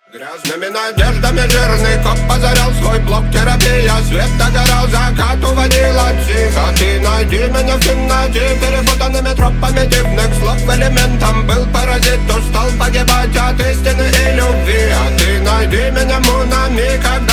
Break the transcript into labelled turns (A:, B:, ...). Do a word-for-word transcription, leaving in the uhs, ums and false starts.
A: Грязными надеждами жирный коп позарял свой блок терапия. Свет догорал, закат уводила тихо. Ты найди меня в темноте перепутанными тропами дивных слов. Элементом был паразит, устал погибать от истины и любви. А ты найди меня, Мунами, как